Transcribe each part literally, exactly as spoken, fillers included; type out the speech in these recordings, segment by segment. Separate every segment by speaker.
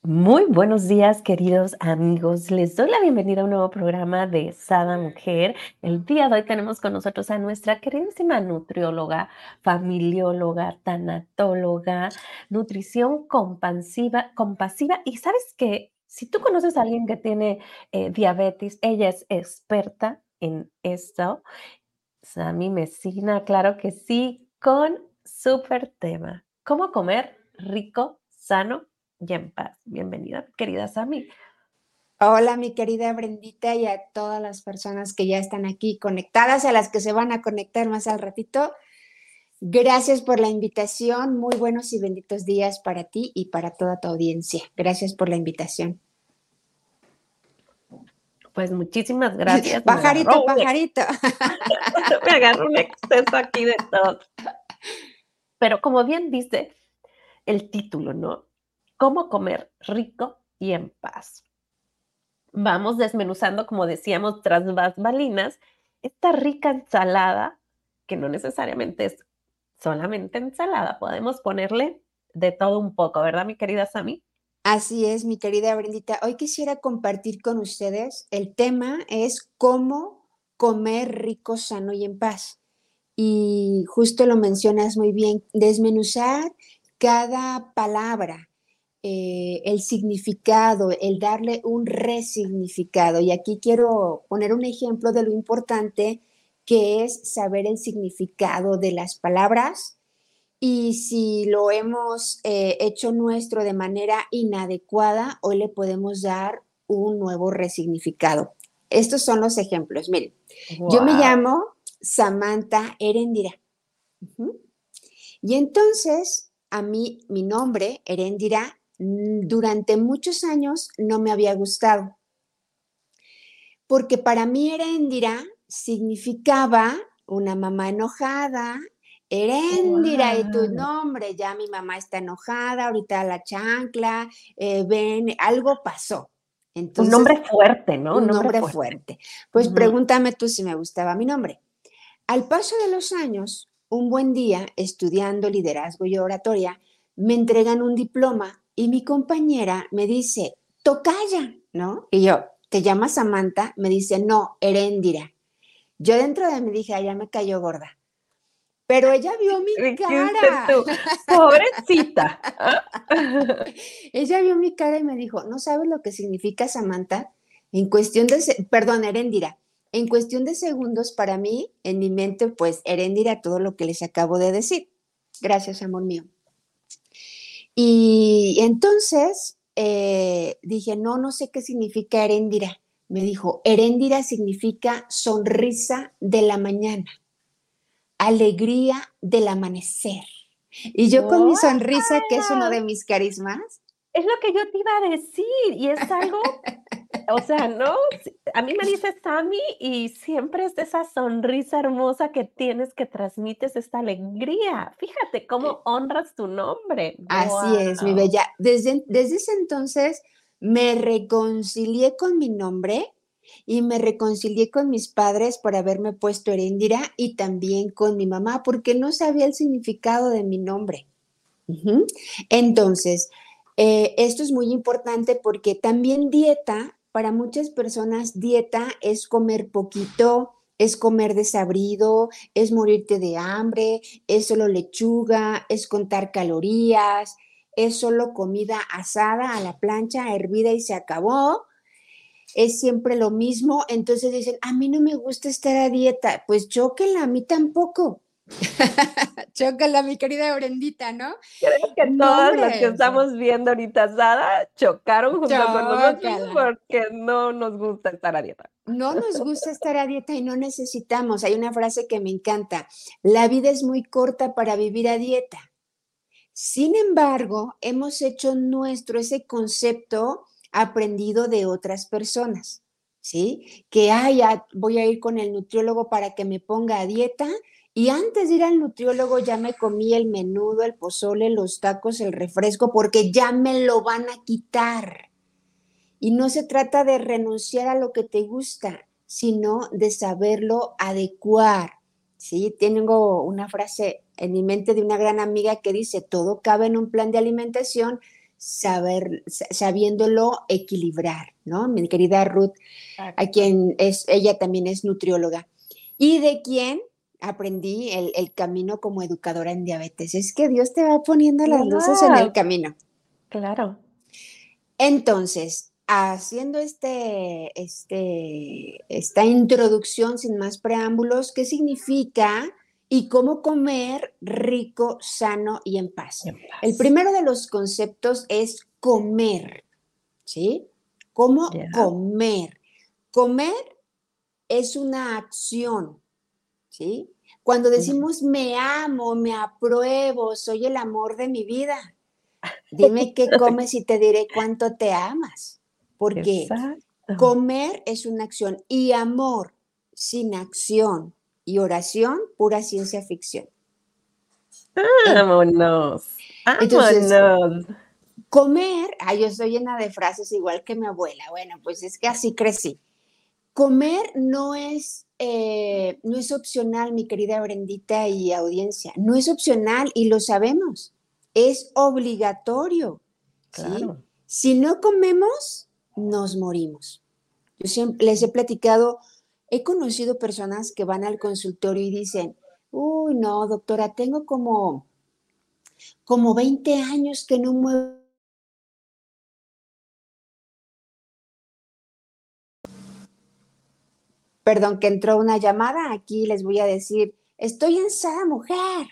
Speaker 1: Muy buenos días, queridos amigos. Les doy la bienvenida a un nuevo programa de Sada Mujer. El día de hoy tenemos con nosotros a nuestra queridísima nutrióloga, familióloga, tanatóloga, nutrición compasiva, compasiva. Y sabes que si tú conoces a alguien que tiene eh, diabetes, ella es experta en esto. Sami Mesina, claro que sí, con súper tema. ¿Cómo comer rico, sano y en paz? Bienvenida, querida Sami.
Speaker 2: Hola, mi querida Brendita, y a todas las personas que ya están aquí conectadas, a las que se van a conectar más al ratito. Gracias por la invitación. Muy buenos y benditos días para ti y para toda tu audiencia. Gracias por la invitación.
Speaker 1: Pues muchísimas gracias. Me agarró
Speaker 2: Pajarito,
Speaker 1: un, ex-
Speaker 2: pajarito.
Speaker 1: me agarró un exceso aquí de todo. Pero como bien dice el título, ¿no? ¿Cómo comer rico y en paz? Vamos desmenuzando, como decíamos, tras bambalinas, esta rica ensalada, que no necesariamente es solamente ensalada, podemos ponerle de todo un poco, ¿verdad, mi querida Sami?
Speaker 2: Así es, mi querida Brendita. Hoy quisiera compartir con ustedes, el tema es cómo comer rico, sano y en paz. Y justo lo mencionas muy bien, desmenuzar cada palabra, eh, el significado, el darle un resignificado. Y aquí quiero poner un ejemplo de lo importante que es saber el significado de las palabras y si lo hemos eh, hecho nuestro de manera inadecuada, hoy le podemos dar un nuevo resignificado. Estos son los ejemplos. Miren, yo me
Speaker 1: Wow.
Speaker 2: llamo Samantha Erendira. Uh-huh. Y entonces, a mí, mi nombre, Erendira, durante muchos años no me había gustado, porque para mí Erendira significaba una mamá enojada. Erendira, y tu
Speaker 1: Wow.
Speaker 2: nombre, ya mi mamá está enojada, ahorita la chancla, eh, ven, algo pasó.
Speaker 1: Un
Speaker 2: Entonces,
Speaker 1: nombre fuerte, ¿no? Un
Speaker 2: un
Speaker 1: nombre
Speaker 2: nombre
Speaker 1: fuerte.
Speaker 2: fuerte. Pues
Speaker 1: Ujú.
Speaker 2: pregúntame tú si me gustaba mi nombre. Al paso de los años, un buen día, estudiando liderazgo y oratoria, me entregan un diploma y mi compañera me dice, tocaya, ¿no? Y yo, ¿te llamas Samantha? Me dice, no, Heréndira. Yo dentro de mí dije, ah, ya me cayó gorda. Pero ella vio mi
Speaker 1: Dijiste
Speaker 2: cara.
Speaker 1: tú, pobrecita.
Speaker 2: Ella vio mi cara y me dijo, ¿no sabes lo que significa Samantha? En cuestión de, se- perdón, Heréndira. En cuestión de segundos, para mí, en mi mente, pues, Heréndira, todo lo que les acabo de decir. Gracias, amor mío. Y entonces eh, dije, no, no sé qué significa Heréndira. Me dijo, Heréndira significa sonrisa de la mañana, alegría del amanecer. Y yo con mi
Speaker 1: Wow.
Speaker 2: sonrisa, que es uno de mis carismas,
Speaker 1: Es lo que yo te iba a decir, y es algo, o sea, ¿no? Sí, a mí me dices Sammy y siempre es esa sonrisa hermosa que tienes, que transmites esta alegría. Fíjate cómo honras tu nombre.
Speaker 2: así es, mi
Speaker 1: Guau.
Speaker 2: bella. Desde, desde ese entonces me reconcilié con mi nombre y me reconcilié con mis padres por haberme puesto Heréndira y también con mi mamá porque no sabía el significado de mi nombre. Ujú. Entonces, eh, esto es muy importante porque también dieta, para muchas personas, dieta es comer poquito, es comer desabrido, es morirte de hambre, es solo lechuga, es contar calorías, es solo comida asada a la plancha, hervida y se acabó. Es siempre lo mismo. Entonces dicen, a mí no me gusta estar a dieta. Pues chóquenla, a mí tampoco. Chócala, mi querida Brendita, ¿no?
Speaker 1: Creo que
Speaker 2: No,
Speaker 1: todas las que
Speaker 2: hombre, o sea,
Speaker 1: estamos viendo ahorita Sada chocaron junto con nosotros
Speaker 2: chócala.
Speaker 1: porque no nos gusta estar a dieta.
Speaker 2: No nos gusta estar a dieta y no necesitamos. Hay una frase que me encanta. La vida es muy corta para vivir a dieta. Sin embargo, hemos hecho nuestro ese concepto aprendido de otras personas, ¿sí? Que, ay, ya voy a ir con el nutriólogo para que me ponga a dieta y antes de ir al nutriólogo ya me comí el menudo, el pozole, los tacos, el refresco, porque ya me lo van a quitar. Y no se trata de renunciar a lo que te gusta, sino de saberlo adecuar. ¿Sí? Tengo una frase en mi mente de una gran amiga que dice, todo cabe en un plan de alimentación saber, sabiéndolo equilibrar, ¿no? Mi querida Ruth, a
Speaker 1: Exacto.
Speaker 2: quien es, ella también es nutrióloga, y de quien aprendí el, el camino como educadora en diabetes. Es que Dios te va poniendo las luces en el
Speaker 1: Guau,
Speaker 2: camino.
Speaker 1: claro.
Speaker 2: Entonces, haciendo este, este, esta introducción sin más preámbulos, ¿qué significa y cómo comer rico, sano y en paz?
Speaker 1: En
Speaker 2: El
Speaker 1: paz.
Speaker 2: primero de los conceptos es comer, ¿sí? ¿Cómo
Speaker 1: Ya.
Speaker 2: comer? Comer es una acción, ¿sí? Cuando
Speaker 1: Ujú.
Speaker 2: decimos me amo, me apruebo, soy el amor de mi vida, dime qué comes y te diré cuánto te amas, porque
Speaker 1: Exacto.
Speaker 2: comer es una acción y amor sin acción y oración, pura ciencia ficción. En-
Speaker 1: Vámonos,
Speaker 2: entonces,
Speaker 1: vámonos.
Speaker 2: comer, ay, yo estoy llena de frases igual que mi abuela, bueno, pues es que así crecí. Comer no es, eh, no es opcional, mi querida Brendita y audiencia, no es opcional y lo sabemos, es obligatorio, ¿sí?
Speaker 1: Claro.
Speaker 2: Si no comemos, nos morimos. Yo siempre les he platicado, he conocido personas que van al consultorio y dicen, uy, no, doctora, tengo como, como veinte años que no muevo. Perdón, que entró una llamada, aquí les voy a decir, estoy en Sada Mujer.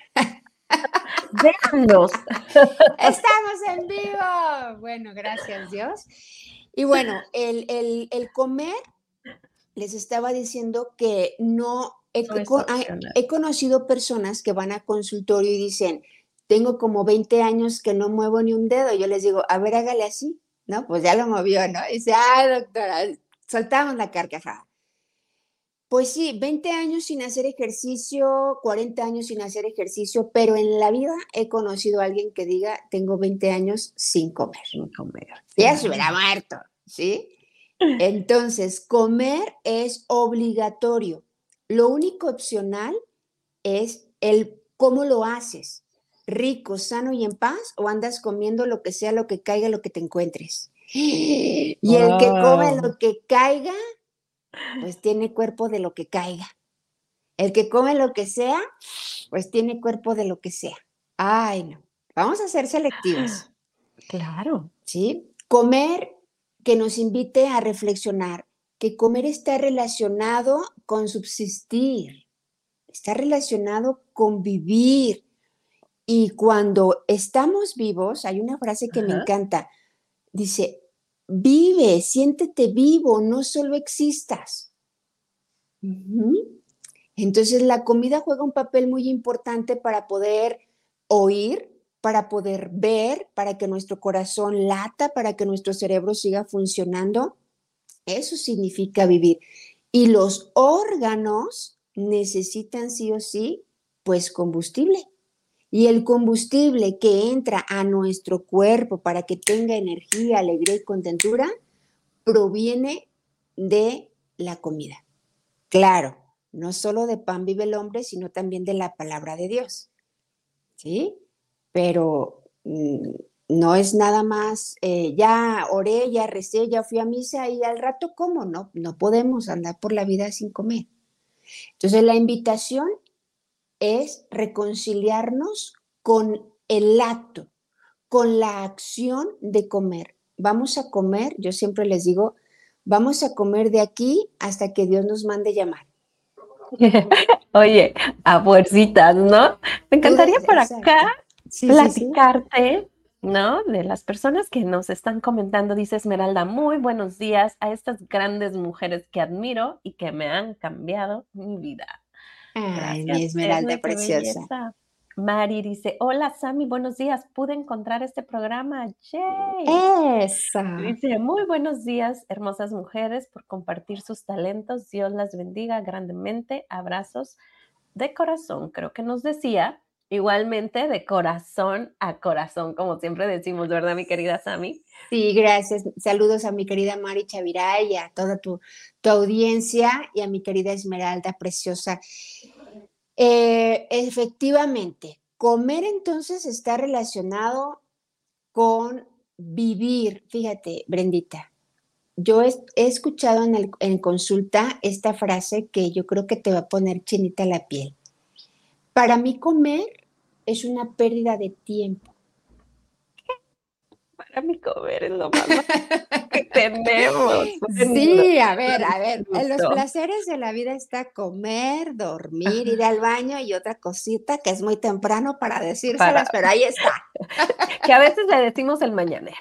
Speaker 1: Véanlos.
Speaker 2: Estamos en vivo. Bueno, gracias Dios. Y bueno, el, el, el comer, les estaba diciendo que no, he,
Speaker 1: No es opcional.
Speaker 2: he conocido personas que van a consultorio y dicen, tengo como veinte años que no muevo ni un dedo. Yo les digo, a ver, hágale así. No, pues ya lo movió, ¿no? Y dice, ay, doctora, soltamos la carcajada. Pues sí, veinte años sin hacer ejercicio, cuarenta años sin hacer ejercicio, pero en la vida he conocido a alguien que diga, tengo veinte años sin comer.
Speaker 1: Sin comer,
Speaker 2: Ya se hubiera
Speaker 1: claro.
Speaker 2: muerto, ¿sí? Entonces, comer es obligatorio. Lo único opcional es el cómo lo haces. Rico, sano y en paz, o andas comiendo lo que sea, lo que caiga, lo que te encuentres. Y el que come
Speaker 1: Guau.
Speaker 2: lo que caiga, pues tiene cuerpo de lo que caiga. El que come lo que sea, pues tiene cuerpo de lo que sea. Ay, no. Vamos a ser selectivos,
Speaker 1: Claro.
Speaker 2: ¿sí? Comer que nos invite a reflexionar que comer está relacionado con subsistir, está relacionado con vivir. Y cuando estamos vivos, hay una frase que me
Speaker 1: Ajá.
Speaker 2: encanta, dice, vive, siéntete vivo, no solo existas. Uh-huh. Entonces, la comida juega un papel muy importante para poder oír, para poder ver, para que nuestro corazón lata, para que nuestro cerebro siga funcionando. Eso significa vivir. Y los órganos necesitan sí o sí, pues combustible. Y el combustible que entra a nuestro cuerpo para que tenga energía, alegría y contentura, proviene de la comida. Claro, no solo de pan vive el hombre, sino también de la palabra de Dios, ¿sí? Pero mm, no es nada más, eh, ya oré, ya recé, ya fui a misa y al rato, ¿cómo? No, no podemos andar por la vida sin comer. Entonces, la invitación es reconciliarnos con el acto, con la acción de comer. Vamos a comer, yo siempre les digo, vamos a comer de aquí hasta que Dios nos mande llamar.
Speaker 1: Oye, a fuercitas, ¿no? Me
Speaker 2: Tú
Speaker 1: encantaría
Speaker 2: des-
Speaker 1: por acá
Speaker 2: exacto. Sí, sí, sí.
Speaker 1: platicarte, ¿no? De las personas que nos están comentando, dice Esmeralda, muy buenos días a estas grandes mujeres que admiro y que me han cambiado mi vida.
Speaker 2: Ay, mi
Speaker 1: Gracias,
Speaker 2: Esmeralda
Speaker 1: Esme, qué
Speaker 2: preciosa.
Speaker 1: belleza. Mari dice, hola Sami, buenos días, pude encontrar este programa, yay.
Speaker 2: Esa.
Speaker 1: Dice, muy buenos días, hermosas mujeres, por compartir sus talentos. Dios las bendiga grandemente. Abrazos de corazón, creo que nos decía. Igualmente de corazón a corazón, como siempre decimos, ¿verdad, mi querida Sami?
Speaker 2: Sí, gracias. Saludos a mi querida Mari Chaviray y a toda tu, tu audiencia y a mi querida Esmeralda preciosa. Eh, efectivamente, comer entonces está relacionado con vivir, fíjate, Brendita, yo he, he escuchado en, el, en consulta esta frase que yo creo que te va a poner chinita la piel. Para mí comer es una pérdida de tiempo.
Speaker 1: Para mí comer es lo más básico que tenemos. Bueno,
Speaker 2: Sí, a ver, a ver, en los
Speaker 1: justo.
Speaker 2: placeres de la vida está comer, dormir, ir al baño y otra cosita que es muy temprano para
Speaker 1: Para
Speaker 2: decírselas, pero ahí está.
Speaker 1: que a veces le decimos el mañanero.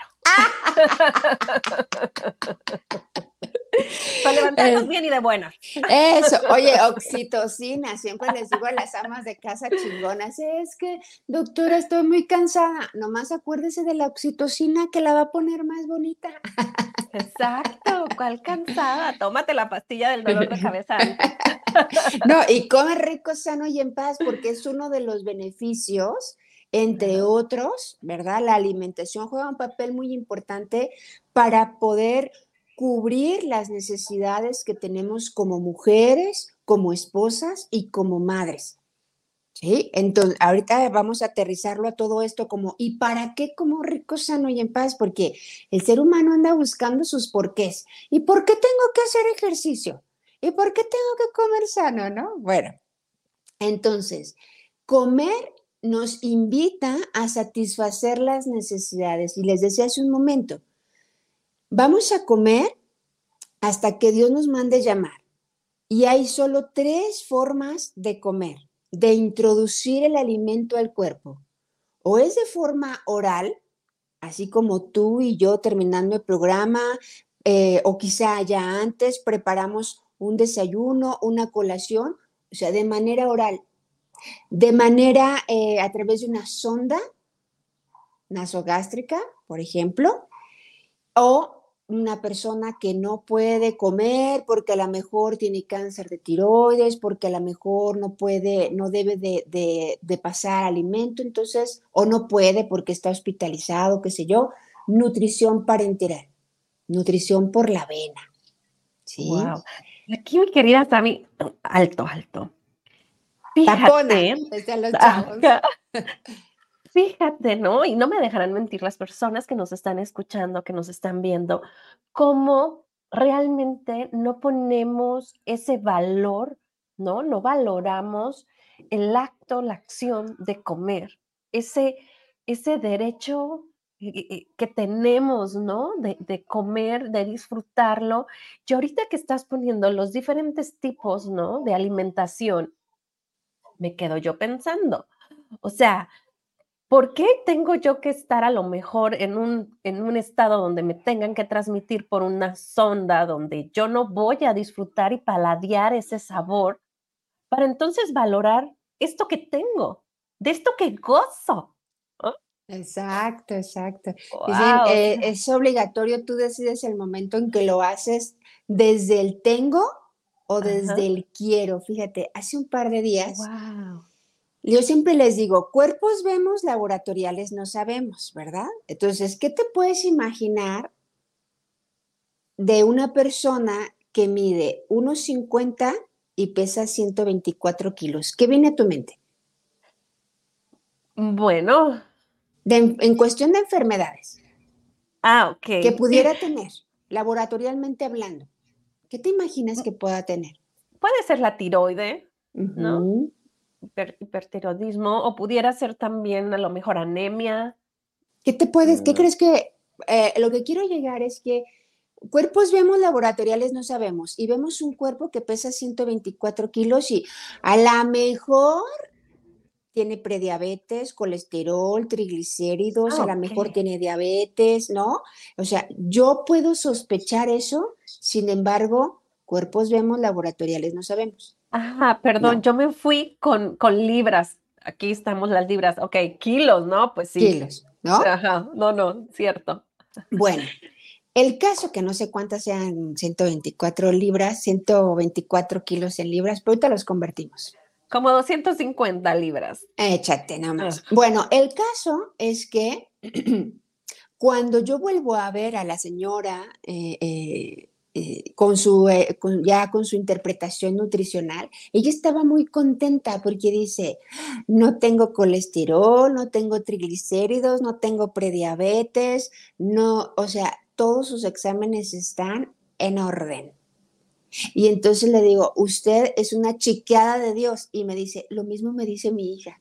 Speaker 1: Para levantarnos
Speaker 2: Eh,
Speaker 1: bien y de buenas.
Speaker 2: Eso, oye, oxitocina, siempre les digo a las amas de casa chingonas, es que, doctora, estoy muy cansada, nomás acuérdese de la oxitocina que la va a poner más bonita.
Speaker 1: Exacto, cuál cansada. Tómate la pastilla del dolor de cabeza antes.
Speaker 2: No, y come rico, sano y en paz, porque es uno de los beneficios, entre
Speaker 1: Claro.
Speaker 2: otros, ¿verdad? La alimentación juega un papel muy importante para poder cubrir las necesidades que tenemos como mujeres, como esposas y como madres. ¿Sí? Entonces, ahorita vamos a aterrizarlo a todo esto como, ¿y para qué como rico, sano y en paz? Porque el ser humano anda buscando sus porqués. ¿Y por qué tengo que hacer ejercicio? ¿Y por qué tengo que comer sano, no? Bueno, entonces, comer nos invita a satisfacer las necesidades. Y les decía hace un momento, vamos a comer hasta que Dios nos mande llamar. Y hay solo tres formas de comer, de introducir el alimento al cuerpo. O es de forma oral, así como tú y yo terminando el programa, eh, o quizá ya antes preparamos un desayuno, una colación, o sea, de manera oral, de manera eh, a través de una sonda nasogástrica, por ejemplo, o una persona que no puede comer porque a lo mejor tiene cáncer de tiroides, porque a lo mejor no puede, no debe de, de, de pasar alimento, entonces, o no puede porque está hospitalizado, qué sé yo, nutrición parenteral, nutrición por la vena, ¿sí?
Speaker 1: Wow. Aquí, mi querida Tami, alto, alto.
Speaker 2: Tapona,
Speaker 1: Fíjate,
Speaker 2: desde los chavos.
Speaker 1: ajá, fíjate, ¿no? Y no me dejarán mentir las personas que nos están escuchando, que nos están viendo, cómo realmente no ponemos ese valor, ¿no? No valoramos el acto, la acción de comer, ese, ese derecho eh, eh, que tenemos, ¿no? De, de comer, de disfrutarlo. Y ahorita que estás poniendo los diferentes tipos, ¿no? De alimentación, me quedo yo pensando, o sea, ¿por qué tengo yo que estar a lo mejor en un, en un estado donde me tengan que transmitir por una sonda, donde yo no voy a disfrutar y paladear ese sabor, para entonces valorar esto que tengo, de esto que gozo?
Speaker 2: Exacto, exacto. Dicen,
Speaker 1: Wow, o
Speaker 2: eh,
Speaker 1: sea,
Speaker 2: es obligatorio, tú decides el momento en que lo haces desde el tengo o desde
Speaker 1: ajá,
Speaker 2: el quiero. Fíjate, hace un par de días,
Speaker 1: wow,
Speaker 2: yo siempre les digo, cuerpos vemos, laboratoriales no sabemos, ¿verdad? Entonces, ¿qué te puedes imaginar de una persona que mide uno cincuenta y pesa ciento veinticuatro kilos? ¿Qué viene a tu mente?
Speaker 1: bueno,
Speaker 2: De- en cuestión de enfermedades
Speaker 1: ah,
Speaker 2: que
Speaker 1: ok.
Speaker 2: pudiera tener, laboratorialmente hablando. ¿Qué te imaginas
Speaker 1: Mm,
Speaker 2: que pueda tener?
Speaker 1: puede ser la tiroide, ¿no?
Speaker 2: Ujú.
Speaker 1: Hiper- hipertiroidismo, o pudiera ser también a lo mejor anemia.
Speaker 2: ¿Qué te puedes, qué
Speaker 1: Mm,
Speaker 2: crees que, eh, lo que quiero llegar es que cuerpos vemos, laboratoriales no sabemos, y vemos un cuerpo que pesa ciento veinticuatro kilos y a lo mejor tiene prediabetes, colesterol, triglicéridos,
Speaker 1: ah,
Speaker 2: a lo
Speaker 1: ok.
Speaker 2: mejor tiene diabetes, ¿no? O sea, yo puedo sospechar eso, sin embargo, cuerpos vemos, laboratoriales no sabemos.
Speaker 1: Ah, perdón,
Speaker 2: No,
Speaker 1: yo me fui con, con libras. Aquí estamos las libras. Ok, kilos, ¿no? Pues sí.
Speaker 2: kilos, ¿no?
Speaker 1: Ajá, no, no, cierto.
Speaker 2: Bueno, el caso que no sé cuántas sean ciento veinticuatro libras, ciento veinticuatro kilos en libras, pero ahorita los convertimos.
Speaker 1: Como doscientas cincuenta libras.
Speaker 2: Échate
Speaker 1: Ah,
Speaker 2: nomás. Bueno, el caso es que cuando yo vuelvo a ver a la señora, eh, eh, eh, con su, eh, con, ya con su interpretación nutricional, ella estaba muy contenta porque dice, no tengo colesterol, no tengo triglicéridos, no tengo prediabetes, no, o sea, todos sus exámenes están en orden. Y entonces le digo, usted es una chiqueada de Dios. Y me dice, lo mismo me dice mi hija.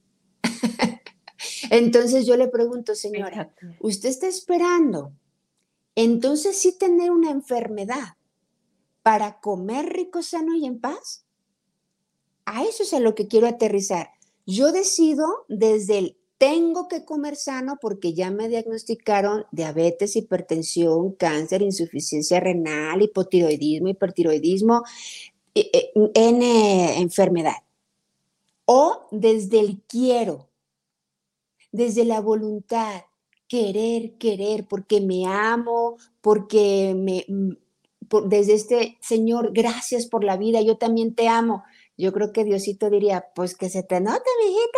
Speaker 2: Entonces yo le pregunto, señora,
Speaker 1: Fíjate.
Speaker 2: ¿usted está esperando entonces sí tener una enfermedad para comer rico, sano y en paz? A eso es a lo que quiero aterrizar. Yo decido desde el tengo que comer sano porque ya me diagnosticaron diabetes, hipertensión, cáncer, insuficiencia renal, hipotiroidismo, hipertiroidismo, eh, eh, N enfermedad. O desde el quiero, desde la voluntad, querer, querer, porque me amo, porque me, mm, por- desde este, Señor, gracias por la vida, yo también te amo. Yo creo que Diosito diría, pues que se te note, mijita,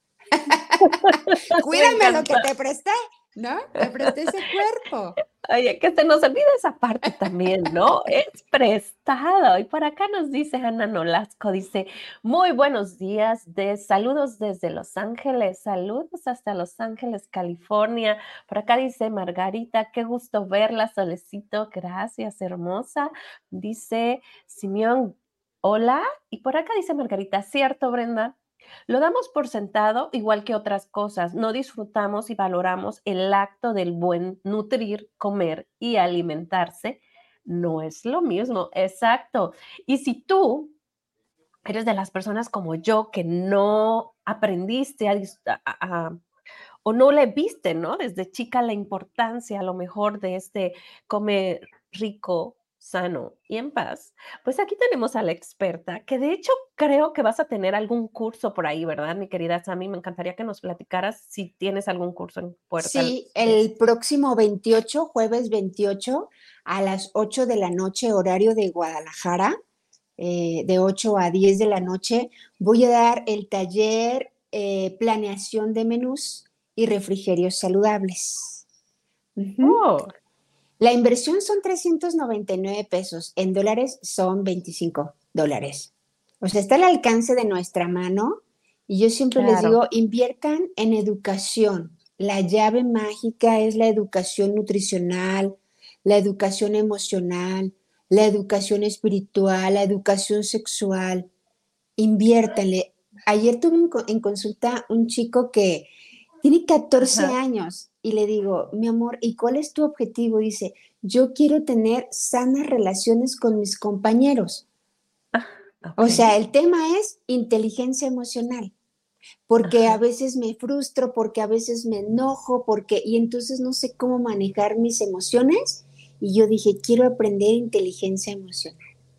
Speaker 1: Me
Speaker 2: cuídame lo que
Speaker 1: encanta.
Speaker 2: te presté, ¿no? Te presté ese cuerpo.
Speaker 1: Oye, que se nos olvida esa parte también, ¿no? Es prestado. Y por acá nos dice Ana Nolasco, dice, muy buenos días, de saludos desde Los Ángeles, saludos hasta Los Ángeles, California. Por acá dice Margarita, qué gusto verla, Solecito, gracias, hermosa. Dice Simeón, hola. Y por acá dice Margarita, cierto, Brenda. Lo damos por sentado igual que otras cosas. No disfrutamos y valoramos el acto del buen nutrir, comer y alimentarse. No es lo mismo, exacto. Y si tú eres de las personas como yo que no aprendiste a, dis- a- a- o no le viste, ¿no? Desde chica la importancia a lo mejor de este comer rico, sano y en paz, pues aquí tenemos a la experta, que de hecho creo que vas a tener algún curso por ahí, ¿verdad, mi querida Sammy? Me encantaría que nos platicaras si tienes algún curso en puerta.
Speaker 2: Sí, el próximo veintiocho, jueves veintiocho, a las ocho de la noche, horario de Guadalajara, eh, de ocho a diez de la noche, voy a dar el taller eh, planeación de menús y refrigerios saludables. Ujú.
Speaker 1: Oh,
Speaker 2: La inversión son trescientos noventa y nueve pesos, en dólares son veinticinco dólares. O sea, está al alcance de nuestra mano y yo siempre les
Speaker 1: claro.
Speaker 2: digo, inviertan en educación. La llave mágica es la educación nutricional, la educación emocional, la educación espiritual, la educación sexual. Inviértanle. Ayer tuve en, en consulta un chico que tiene catorce
Speaker 1: Ajá.
Speaker 2: años y le digo, mi amor, ¿y cuál es tu objetivo? Dice, yo quiero tener sanas relaciones con mis compañeros.
Speaker 1: Ah,
Speaker 2: O
Speaker 1: ok.
Speaker 2: sea, el tema es inteligencia emocional, porque a
Speaker 1: Ajá.
Speaker 2: veces me frustro, porque a veces me enojo, porque, y entonces no sé cómo manejar mis emociones. Y yo dije, quiero aprender inteligencia emocional.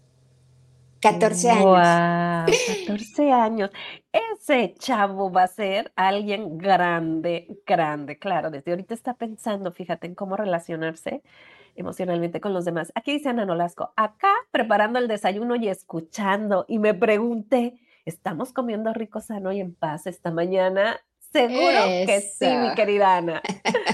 Speaker 2: catorce años.
Speaker 1: Wow, catorce años. Ese chavo va a ser alguien grande, grande, claro. Desde ahorita está pensando, fíjate, en cómo relacionarse emocionalmente con los demás. Aquí dice Ana Nolasco, acá preparando el desayuno y escuchando, y me pregunté, ¿estamos comiendo rico, sano y en paz esta mañana? Seguro que sí, mi
Speaker 2: Eso.
Speaker 1: querida Ana.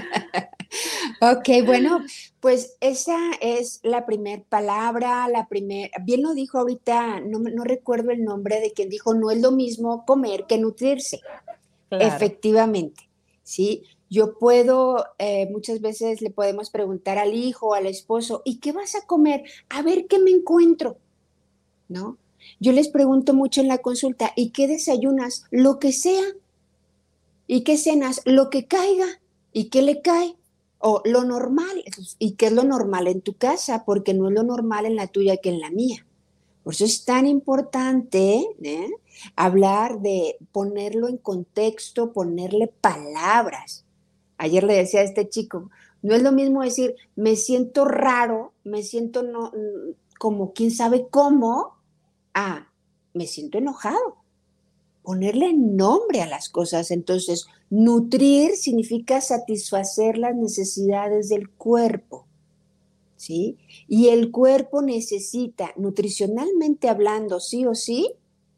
Speaker 2: Ok, bueno, pues esa es la primer palabra, la primer, bien lo dijo ahorita, no, me- no recuerdo el nombre de quien dijo, no es lo mismo comer que nutrirse.
Speaker 1: Claro.
Speaker 2: Efectivamente, ¿sí? Yo puedo, eh, muchas veces le podemos preguntar al hijo, al esposo, ¿y qué vas a comer? A ver qué me encuentro, ¿no? Yo les pregunto mucho en la consulta, ¿y qué desayunas? Lo que sea. ¿Y qué cenas? Lo que caiga. ¿Y qué le cae? O lo normal. ¿Y qué es lo normal en tu casa? Porque no es lo normal en la tuya que en la mía. Por eso es tan importante, ¿eh? Hablar de ponerlo en contexto, ponerle palabras. Ayer le decía a este chico, no es lo mismo decir, me siento raro, me siento no, como quién sabe cómo, a me siento enojado, ponerle nombre a las cosas. Entonces, nutrir significa satisfacer las necesidades del cuerpo, ¿sí? Y el cuerpo necesita, nutricionalmente hablando, sí o sí,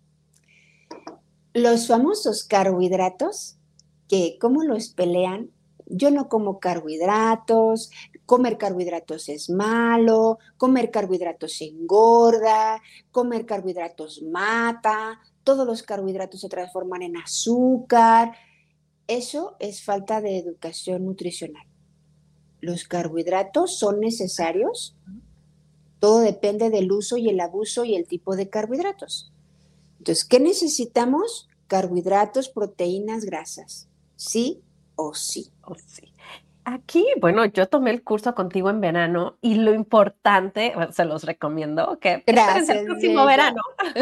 Speaker 2: los famosos carbohidratos, que cómo los pelean. Yo no como carbohidratos, comer carbohidratos es malo, comer carbohidratos engorda, comer carbohidratos mata, todos los carbohidratos se transforman en azúcar. Eso es falta de educación nutricional. Los carbohidratos son necesarios, todo depende del uso y el abuso y el tipo de carbohidratos. Entonces, ¿qué necesitamos? Carbohidratos, proteínas, grasas. ¿Sí o sí?
Speaker 1: Oh, sí. Aquí, bueno, yo tomé el curso contigo en verano y lo importante, bueno, se los recomiendo, que espérense el
Speaker 2: Gracias,
Speaker 1: próximo
Speaker 2: Bella.
Speaker 1: verano.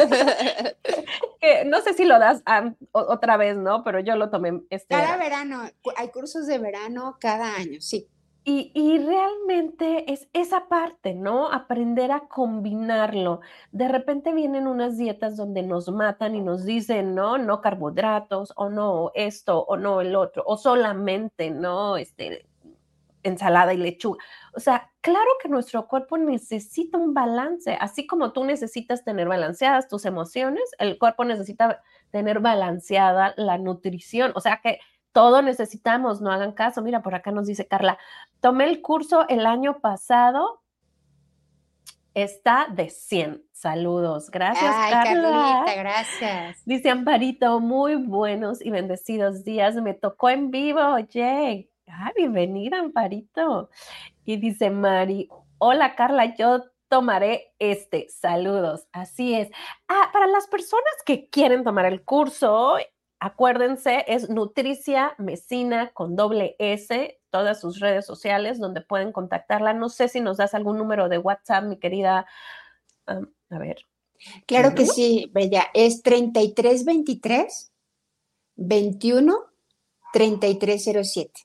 Speaker 1: Que no sé si lo das am, o- otra vez, ¿no? Pero yo lo tomé este
Speaker 2: Cada
Speaker 1: verano.
Speaker 2: verano, cu- hay cursos de verano cada año, sí.
Speaker 1: Y, y realmente es esa parte, ¿no? Aprender a combinarlo. De repente vienen unas dietas donde nos matan y nos dicen, ¿no? No carbohidratos, o no esto, o no el otro, o solamente, ¿no? Este, ensalada y lechuga. O sea, claro que nuestro cuerpo necesita un balance, así como tú necesitas tener balanceadas tus emociones, el cuerpo necesita tener balanceada la nutrición. O sea que todo necesitamos, no hagan caso. Mira, por acá nos dice Carla, tomé el curso el año pasado, está de cien. Saludos. Gracias,
Speaker 2: Ay,
Speaker 1: Carla.
Speaker 2: Carlita, gracias.
Speaker 1: Dice Amparito, muy buenos y bendecidos días. Me tocó en vivo, oye. Ah, bienvenida, Amparito. Y dice Mari, hola Carla, yo tomaré este. Saludos. Así es. Ah, para las personas que quieren tomar el curso, acuérdense, es Nutricia Mesina con doble S, todas sus redes sociales donde pueden contactarla. No sé si nos das algún número de WhatsApp, mi querida. Um, a ver,
Speaker 2: Claro que
Speaker 1: Lulu.
Speaker 2: sí, Bella. Es treinta y tres veintitrés veintiuno treinta y tres cero siete.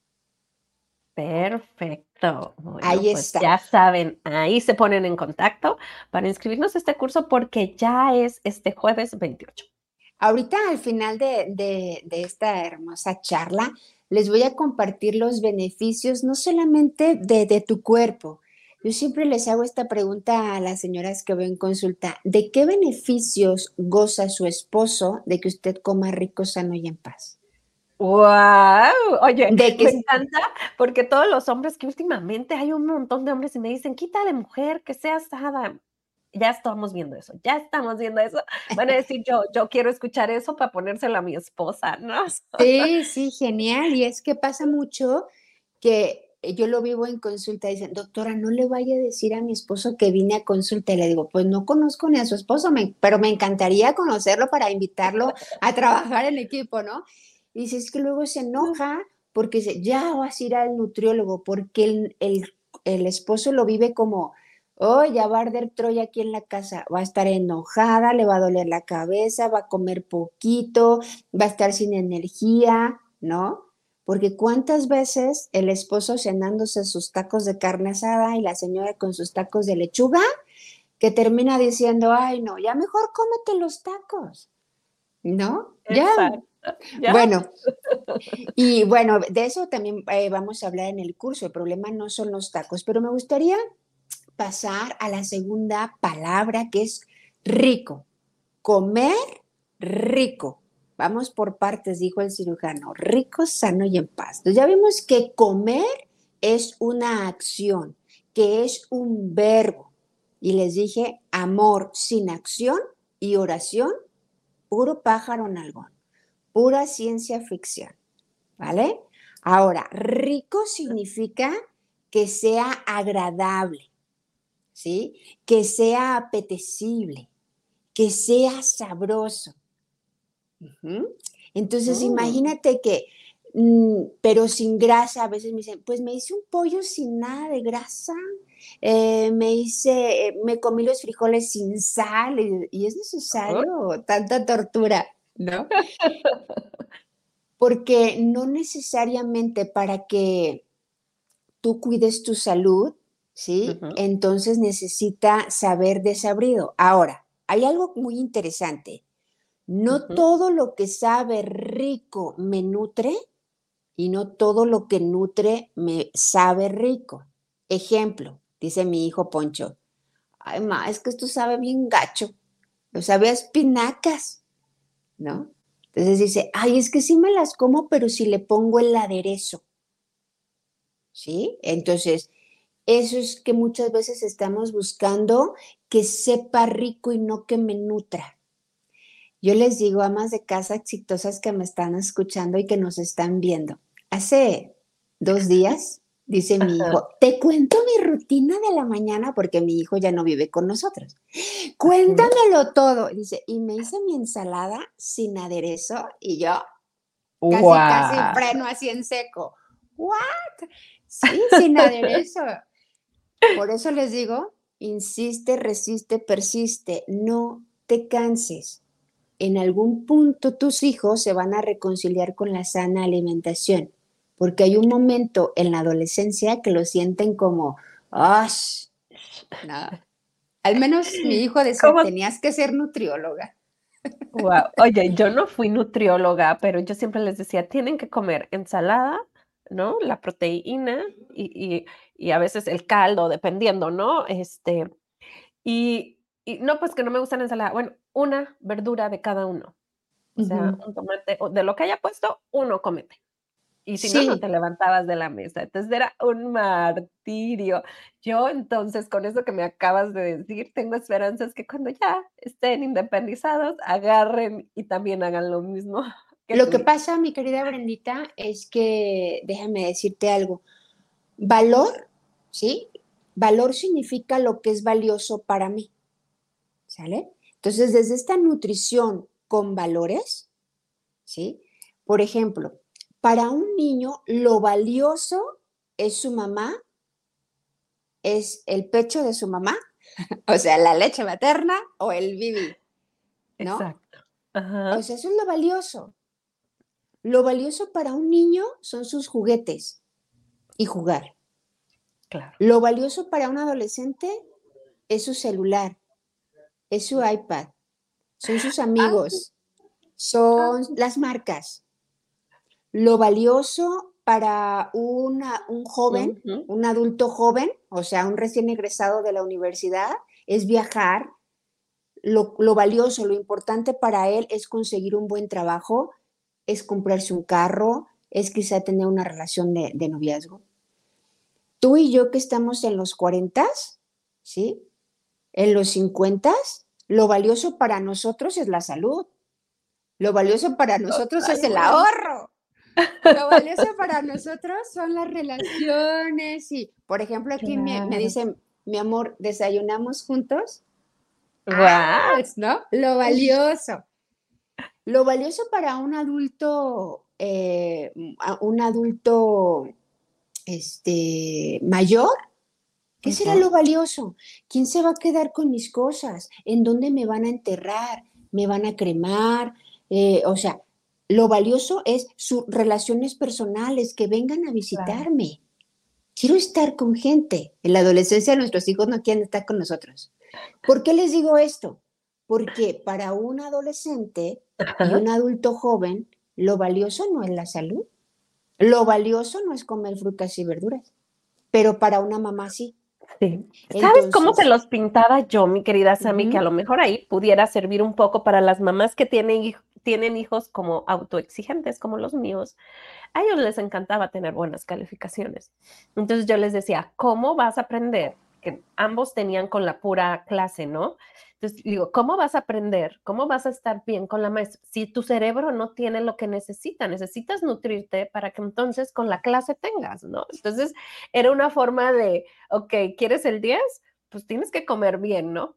Speaker 1: Perfecto. Bueno,
Speaker 2: Ahí
Speaker 1: pues
Speaker 2: está.
Speaker 1: ya saben, ahí se ponen en contacto para inscribirnos a este curso porque ya es este jueves veintiocho.
Speaker 2: Ahorita al final de, de- de esta hermosa charla, les voy a compartir los beneficios, no solamente de, de tu cuerpo. Yo siempre les hago esta pregunta a las señoras que veo en consulta. ¿De qué beneficios goza su esposo de que usted coma rico, sano y en paz?
Speaker 1: ¡Wow! Oye,
Speaker 2: De que
Speaker 1: me encanta porque todos los hombres que últimamente hay un montón de hombres y me dicen, quítale mujer, que sea asada. Ya estamos viendo eso, ya estamos viendo eso. Van a decir, yo, yo quiero escuchar eso para ponérselo a mi esposa, ¿no?
Speaker 2: sí, sí, genial. Y es que pasa mucho que yo lo vivo en consulta. Dicen, doctora, no le vaya a decir a mi esposo que vine a consulta. Y le digo, pues no conozco ni a su esposo, me- pero me encantaría conocerlo para invitarlo a trabajar en equipo, ¿no? Y dice, es que luego se enoja porque dice, ya vas a ir al nutriólogo, porque el, el, el esposo lo vive como, oh, ya va a arder Troya aquí en la casa. Va a estar enojada, le va a doler la cabeza, va a comer poquito, va a estar sin energía, ¿no? Porque cuántas veces el esposo cenándose sus tacos de carne asada y la señora con sus tacos de lechuga, que termina diciendo, ay, no, ya mejor cómete los tacos, ¿no? Ya,
Speaker 1: Exacto. ¿Ya?
Speaker 2: bueno, y bueno, de eso también eh, vamos a hablar en el curso. El problema no son los tacos, pero me gustaría pasar a la segunda palabra que es rico. Comer rico. Vamos por partes, dijo el cirujano. Rico, sano y en paz. Entonces ya vimos que comer es una acción, que es un verbo. Y les dije, amor sin acción y oración, puro pájaro nalgón, pura ciencia ficción, ¿vale? Ahora, rico significa que sea agradable, ¿sí? Que sea apetecible, que sea sabroso. Ujú. Entonces,
Speaker 1: Mm.
Speaker 2: imagínate que, mm, pero sin grasa, a veces me dicen, pues me hice un pollo sin nada de grasa, eh, me hice, eh, me comí los frijoles sin sal, y, y es
Speaker 1: Oh.
Speaker 2: necesario tanta tortura, ¿no? Porque no necesariamente para que tú cuides tu salud, ¿sí?
Speaker 1: Ujú,
Speaker 2: Entonces necesita saber desabrido. Ahora, hay algo muy interesante. No
Speaker 1: ujú.
Speaker 2: todo lo que sabe rico me nutre y no todo lo que nutre me sabe rico. Ejemplo, dice mi hijo Poncho, ay, ma, es que esto sabe bien gacho, lo sabe a espinacas, ¿no? Entonces dice, ay, es que sí me las como, pero si le pongo el aderezo. ¿sí? Entonces, eso es que muchas veces estamos buscando que sepa rico y no que me nutra. Yo les digo, amas de casa exitosas que me están escuchando y que nos están viendo. Hace dos días, dice mi
Speaker 1: Ajá,
Speaker 2: hijo, te cuento mi rutina de la mañana porque mi hijo ya no vive con nosotros.
Speaker 1: okey.
Speaker 2: Cuéntamelo todo. Dice, y me hice mi ensalada sin aderezo y yo casi, casi
Speaker 1: Guau.
Speaker 2: freno así en seco. ¿What? Sí, sin aderezo. Por eso les digo, insiste, resiste, persiste, no te canses. En algún punto tus hijos se van a reconciliar con la sana alimentación, porque hay un momento en la adolescencia que lo sienten como, ¡ash! No. Al menos mi hijo decía,
Speaker 1: ¿Cómo?
Speaker 2: tenías que ser nutrióloga.
Speaker 1: Guau. Oye, yo no fui nutrióloga, pero yo siempre les decía: "Tienen que comer ensalada, ¿no? La proteína y y y a veces el caldo", dependiendo, ¿no? Este, y y no, pues, que no me gusta la ensalada. Bueno, una verdura de cada uno. O sea,
Speaker 2: Ujú.
Speaker 1: un tomate, o de lo que haya puesto, uno cómete. Y si no, no
Speaker 2: Sí,
Speaker 1: te levantabas de la mesa. Entonces, era un martirio. Yo, entonces, con eso que me acabas de decir, tengo esperanzas que cuando ya estén independizados, agarren y también hagan lo mismo que
Speaker 2: lo
Speaker 1: tu
Speaker 2: que
Speaker 1: hijo.
Speaker 2: pasa, mi querida Brendita, es que, déjame decirte algo, valor, ¿sí? Valor significa lo que es valioso para mí, ¿sale? Entonces, desde esta nutrición con valores, ¿sí? Por ejemplo, para un niño lo valioso es su mamá, es el pecho de su mamá, o sea, la leche materna o el bibi, ¿no?
Speaker 1: Exacto.
Speaker 2: O
Speaker 1: Ajá,
Speaker 2: sea, eso es lo valioso. Lo valioso para un niño son sus juguetes y jugar.
Speaker 1: claro.
Speaker 2: Lo valioso para un adolescente es su celular, es su iPad, son sus
Speaker 1: Ah,
Speaker 2: amigos,
Speaker 1: ah,
Speaker 2: son las marcas. Lo valioso para una, un joven,
Speaker 1: ujú,
Speaker 2: un adulto joven, o sea, un recién egresado de la universidad, es viajar. Lo, lo valioso, lo importante para él es conseguir un buen trabajo, es comprarse un carro, es quizá tener una relación de, de noviazgo. Tú y yo que estamos en los cuarentas, ¿sí? En los cincuentas, lo valioso para nosotros es la salud, lo valioso para nosotros es el
Speaker 1: totalmente.
Speaker 2: ahorro. Lo valioso para nosotros son las relaciones y, por ejemplo, aquí me, me
Speaker 1: Claro.
Speaker 2: dicen, mi amor, ¿desayunamos juntos?
Speaker 1: Guau.
Speaker 2: Ah, ¿no? Lo valioso. Lo valioso para un adulto, eh, a- un adulto este, mayor, ¿qué será
Speaker 1: Ujú,
Speaker 2: lo valioso? ¿Quién se va a quedar con mis cosas? ¿En dónde me van a enterrar? ¿Me van a cremar? Eh, o sea, lo valioso es sus relaciones personales, que vengan a
Speaker 1: claro.
Speaker 2: visitarme. Quiero estar con gente. En la adolescencia nuestros hijos no quieren estar con nosotros. ¿Por qué les digo esto? Porque para un adolescente y
Speaker 1: Ajá.
Speaker 2: un adulto joven, lo valioso no es la salud. Lo valioso no es comer frutas y verduras, pero para una mamá sí.
Speaker 1: Sí. ¿Sabes cómo se
Speaker 2: Entonces,
Speaker 1: los pintaba yo, mi querida Sammy? Que a
Speaker 2: ujú,
Speaker 1: lo mejor ahí pudiera servir un poco para las mamás que tienen hij tienen hijos como autoexigentes, como los míos. A ellos les encantaba tener buenas calificaciones. Entonces, yo les decía: "¿Cómo vas a aprender?", que ambos tenían con la pura clase, ¿no? Entonces, digo: "¿Cómo vas a aprender? ¿Cómo vas a estar bien con la maestra si tu cerebro no tiene lo que necesita? Necesitas nutrirte para que entonces con la clase tengas", ¿no? Entonces, era una forma de okey, ¿quieres el diez? Pues tienes que comer bien, ¿no?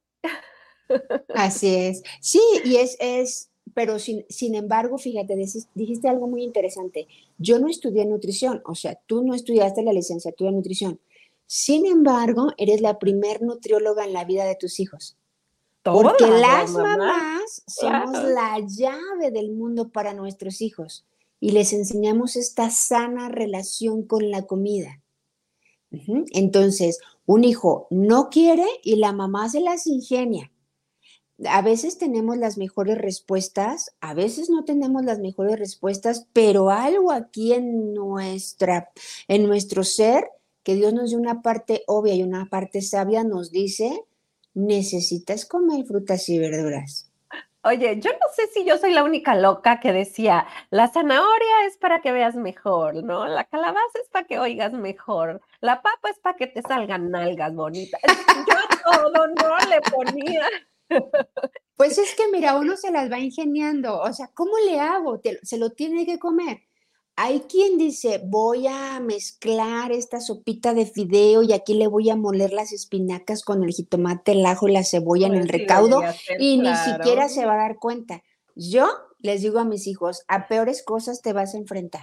Speaker 2: así es. Sí, y es, es pero sin, sin embargo, fíjate, decis- dijiste algo muy interesante. Yo no estudié nutrición, o sea, tú no estudiaste la licenciatura en nutrición. Sin embargo, eres la primer nutrióloga en la vida de tus hijos. Porque
Speaker 1: Todas las
Speaker 2: las
Speaker 1: mamás,
Speaker 2: mamás somos
Speaker 1: claro,
Speaker 2: la llave del mundo para nuestros hijos y les enseñamos esta sana relación con la comida. Ujú. Entonces, un hijo no quiere y la mamá se las ingenia. A veces tenemos las mejores respuestas, a veces no tenemos las mejores respuestas, pero algo aquí en nuestra, en nuestro ser, que Dios nos dio una parte obvia y una parte sabia, nos dice, necesitas comer frutas y verduras.
Speaker 1: Oye, yo no sé si yo soy la única loca que decía, la zanahoria es para que veas mejor, ¿no? La calabaza es para que oigas mejor, la papa es para que te salgan nalgas bonitas. Yo a todo, ¿no? Le ponía.
Speaker 2: Pues es que mira, uno se las va ingeniando, o sea, ¿cómo le hago? Te- se lo tiene que comer. Hay quien dice, voy a mezclar esta sopita de fideo y aquí le voy a moler las espinacas con el jitomate, el ajo y la cebolla en el
Speaker 1: Pues sí,
Speaker 2: recaudo
Speaker 1: debería ser,
Speaker 2: y ni siquiera se
Speaker 1: claro.
Speaker 2: va a dar cuenta. Yo les digo a mis hijos, a peores cosas te vas a enfrentar.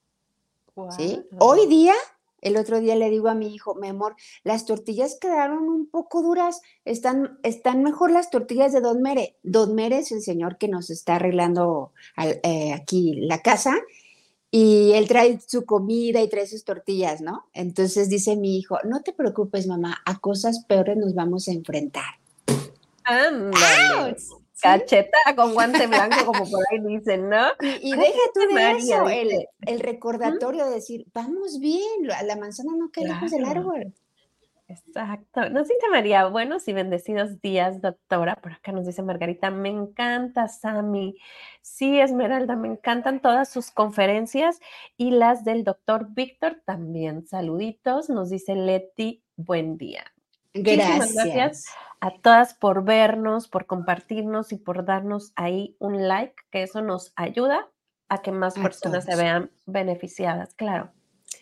Speaker 2: ¿Sí? Hoy
Speaker 1: Guau.
Speaker 2: día, el otro día le digo a mi hijo, mi amor, las tortillas quedaron un poco duras, están, están mejor las tortillas de Don Mere. Don Mere es el señor que nos está arreglando al- eh, aquí la casa y él trae su comida y trae sus tortillas, ¿no? Entonces dice mi hijo, no te preocupes, mamá, a cosas peores nos vamos a enfrentar.
Speaker 1: Ándale.
Speaker 2: ¡Auch! ¿Sí?
Speaker 1: Cachetada con guante blanco, como por ahí dicen, ¿no?
Speaker 2: Y, y
Speaker 1: Así
Speaker 2: deja tú
Speaker 1: dice
Speaker 2: de
Speaker 1: María,
Speaker 2: eso, el,
Speaker 1: dice.
Speaker 2: el
Speaker 1: "Ujú,
Speaker 2: recordatorio de decir, vamos bien, la la manzana no cae lejos del
Speaker 1: claro.
Speaker 2: árbol.
Speaker 1: Exacto. Nos dice María, buenos y bendecidos días, doctora. Por acá nos dice Margarita, me encanta, Sami. Sí, Esmeralda, me encantan todas sus conferencias y las del doctor Víctor también. Saluditos, nos dice Leti, buen día. Muchísimas gracias
Speaker 2: Gracias.
Speaker 1: a todas por vernos, por compartirnos y por darnos ahí un like, que eso nos ayuda a que más
Speaker 2: A
Speaker 1: personas se
Speaker 2: todos.
Speaker 1: vean beneficiadas, claro.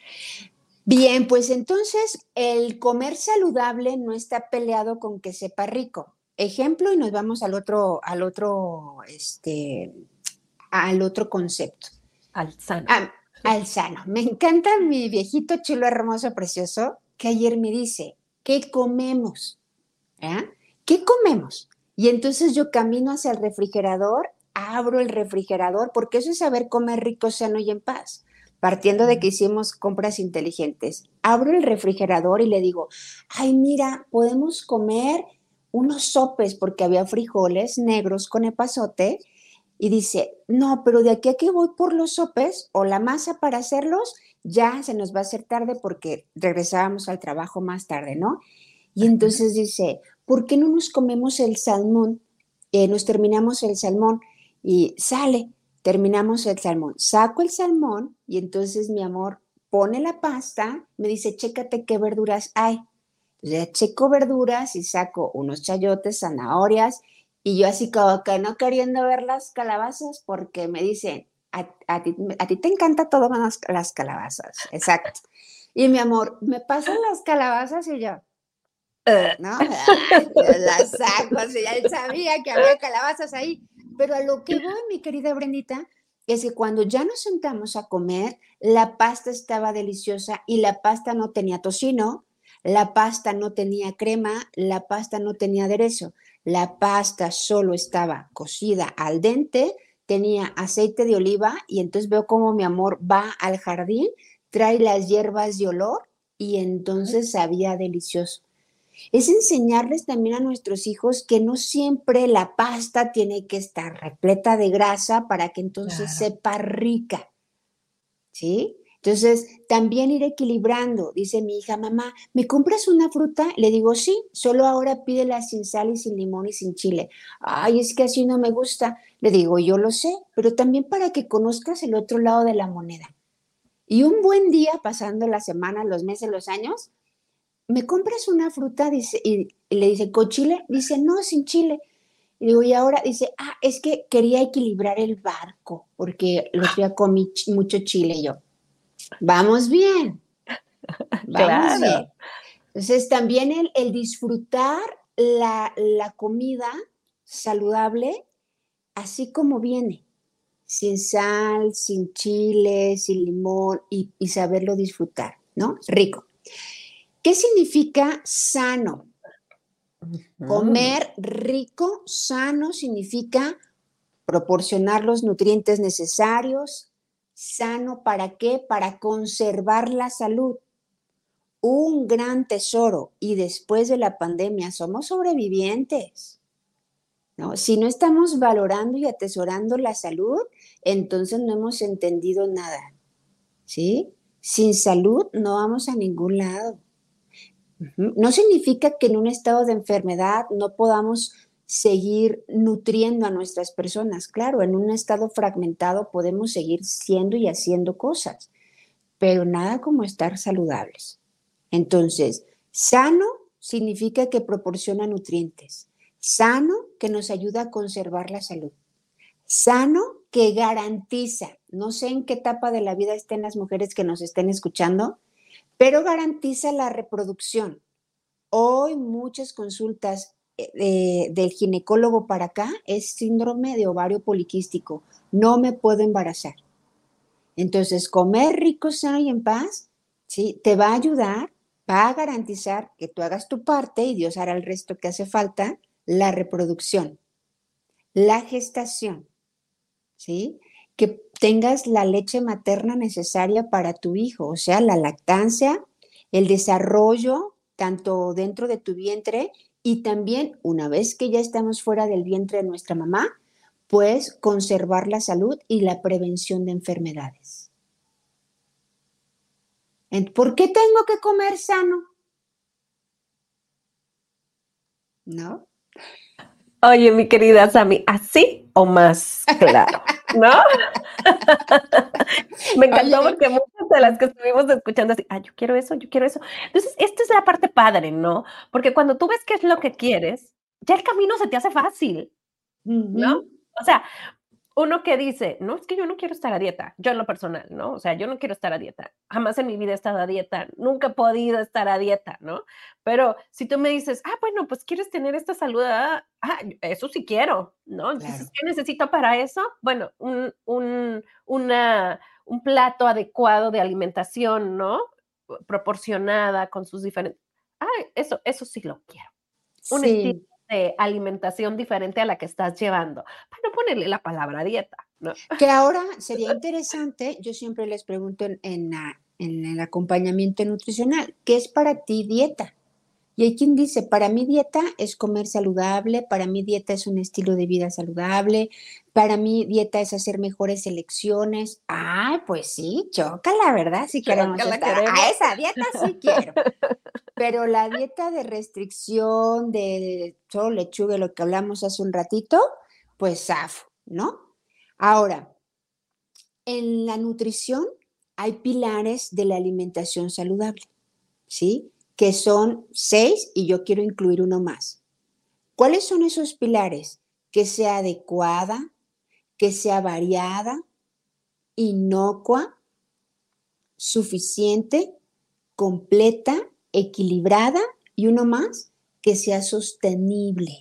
Speaker 2: Bien, pues entonces el comer saludable no está peleado con que sepa rico. Ejemplo, y nos vamos al otro, al otro, este, al otro concepto.
Speaker 1: Al sano.
Speaker 2: Ah, al sano. Me encanta mi viejito chulo, hermoso, precioso, que ayer me dice, ¿qué comemos? ¿Ah? ¿Qué comemos? Y entonces yo camino hacia el refrigerador, abro el refrigerador, porque eso es saber comer rico, sano y en paz. Partiendo de que hicimos compras inteligentes, abro el refrigerador y le digo, ay, mira, podemos comer unos sopes, porque había frijoles negros con epazote. Y dice, no, pero de aquí a que voy por los sopes o la masa para hacerlos, ya se nos va a hacer tarde porque regresábamos al trabajo más tarde, ¿no? Y entonces dice, ¿por qué no nos comemos el salmón? Eh, nos terminamos el salmón y sale, terminamos el salmón. Saco el salmón y entonces mi amor pone la pasta, me dice, chécate qué verduras hay. Entonces ya checo verduras y saco unos chayotes, zanahorias y yo así como que no queriendo ver las calabazas porque me dicen, a, a ti, a ti te encanta todo menos las calabazas. Exacto. Y mi amor, me pasan las calabazas y yo, ¿no? Ah, las saco, o sea, ya él sabía que había calabazas ahí. Pero a lo que voy, mi querida Brendita, es que cuando ya nos sentamos a comer, la pasta estaba deliciosa y la pasta no tenía tocino, la pasta no tenía crema, la pasta no tenía aderezo. La pasta solo estaba cocida al dente, tenía aceite de oliva y entonces veo como mi amor va al jardín, trae las hierbas de olor y entonces sabía delicioso. Es enseñarles también a nuestros hijos que no siempre la pasta tiene que estar repleta de grasa para que entonces
Speaker 1: Claro.
Speaker 2: sepa rica, ¿sí? Entonces, también ir equilibrando. Dice mi hija, mamá, ¿me compras una fruta? Le digo, sí, solo ahora pídela sin sal y sin limón y sin chile. Ay, es que así no me gusta. Le digo, yo lo sé, pero también para que conozcas el otro lado de la moneda. Y un buen día, pasando las semanas, los meses, los años, ¿me compras una fruta? Dice, y, y le dice, ¿con chile? Dice, no, sin chile. Y digo, y ahora dice, ah, es que quería equilibrar el barco, porque el otro día comí ch- mucho chile. Y yo, vamos bien, vamos
Speaker 1: Claro.
Speaker 2: bien. Entonces, también el, el disfrutar la, la comida saludable, así como viene, sin sal, sin chile, sin limón, y, y saberlo disfrutar, ¿no? Rico. ¿Qué significa sano?
Speaker 1: Ujú.
Speaker 2: Comer rico, sano, significa proporcionar los nutrientes necesarios. ¿Sano para qué? Para conservar la salud. Un gran tesoro. Y después de la pandemia somos sobrevivientes, ¿no? Si no estamos valorando y atesorando la salud, entonces no hemos entendido nada, ¿sí? Sin salud no vamos a ningún lado. No significa que en un estado de enfermedad no podamos seguir nutriendo a nuestras personas. Claro, en un estado fragmentado podemos seguir siendo y haciendo cosas, pero nada como estar saludables. Entonces, sano significa que proporciona nutrientes. Sano que nos ayuda a conservar la salud. Sano que garantiza, no sé en qué etapa de la vida estén las mujeres que nos estén escuchando, pero garantiza la reproducción. Hoy muchas consultas eh, del ginecólogo para acá es síndrome de ovario poliquístico. No me puedo embarazar. Entonces, comer rico, sano y en paz, ¿sí? Te va a ayudar, va a garantizar que tú hagas tu parte y Dios hará el resto que hace falta, la reproducción, la gestación, ¿sí? Que tengas la leche materna necesaria para tu hijo, o sea, la lactancia, el desarrollo, tanto dentro de tu vientre y también una vez que ya estamos fuera del vientre de nuestra mamá, pues conservar la salud y la prevención de enfermedades. ¿Por qué tengo que comer sano? ¿No?
Speaker 1: Oye, mi querida Sammy, ¿así o más claro? ¿No? Me encantó
Speaker 2: Oye,
Speaker 1: porque muchas de las que estuvimos escuchando así, ah, yo quiero eso, yo quiero eso. Entonces, esta es la parte padre, ¿no? Porque cuando tú ves qué es lo que quieres, ya el camino se te hace fácil, ¿no?
Speaker 2: uh-huh,
Speaker 1: O sea, uno que dice, no, es que yo no quiero estar a dieta, yo en lo personal, ¿no? O sea, yo no quiero estar a dieta. Jamás en mi vida he estado a dieta, nunca he podido estar a dieta, ¿no? Pero si tú me dices, ah, bueno, pues quieres tener esta salud, ah, ah, eso sí quiero, ¿no? Entonces,
Speaker 2: claro.
Speaker 1: ¿qué necesito para eso? Bueno, un, un, una, un plato adecuado de alimentación, ¿no? Proporcionada con sus diferentes. Ah, eso, eso sí lo quiero. Un estilo
Speaker 2: Sí,
Speaker 1: de alimentación diferente a la que estás llevando, para no ponerle la palabra dieta, ¿no?
Speaker 2: que ahora sería interesante, yo siempre les pregunto en, en, la- en el acompañamiento nutricional, ¿qué es para ti dieta? Y hay quien dice, para mí dieta es comer saludable, para mí dieta es un estilo de vida saludable, para mí dieta es hacer mejores elecciones. Ah, pues sí, choca la verdad, si queremos
Speaker 1: Chócala
Speaker 2: estar a
Speaker 1: queremos.
Speaker 2: esa dieta, sí quiero. Pero la dieta de restricción, de solo lechuga, lo que hablamos hace un ratito, pues zafo, ¿no? Ahora, en la nutrición hay pilares de la alimentación saludable, ¿sí? Que son seis y yo quiero incluir uno más. ¿Cuáles son esos pilares? Que sea adecuada, que sea variada, inocua, suficiente, completa, equilibrada y uno más, que sea sostenible.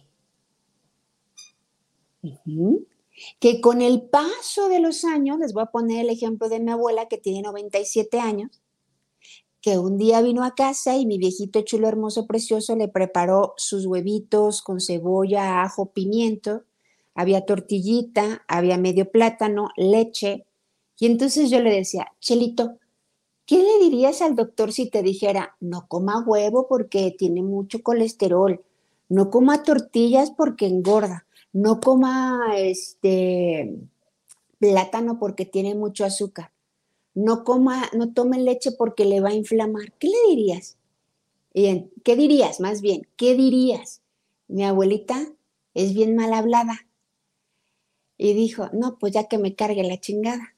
Speaker 2: Uh-huh. Que con el paso de los años, les voy a poner el ejemplo de mi abuela que tiene noventa y siete años, que un día vino a casa y mi viejito chulo, hermoso, precioso le preparó sus huevitos con cebolla, ajo, pimiento, había tortillita, había medio plátano, leche. Y entonces yo le decía, Chelito, ¿qué le dirías al doctor si te dijera, no coma huevo porque tiene mucho colesterol, no coma tortillas porque engorda, no coma este plátano porque tiene mucho azúcar, no coma, no tome leche porque le va a inflamar? ¿Qué le dirías? Bien, ¿qué dirías? Más bien, ¿qué dirías? Mi abuelita es bien mal hablada y dijo, no, pues ya que me cargue la chingada.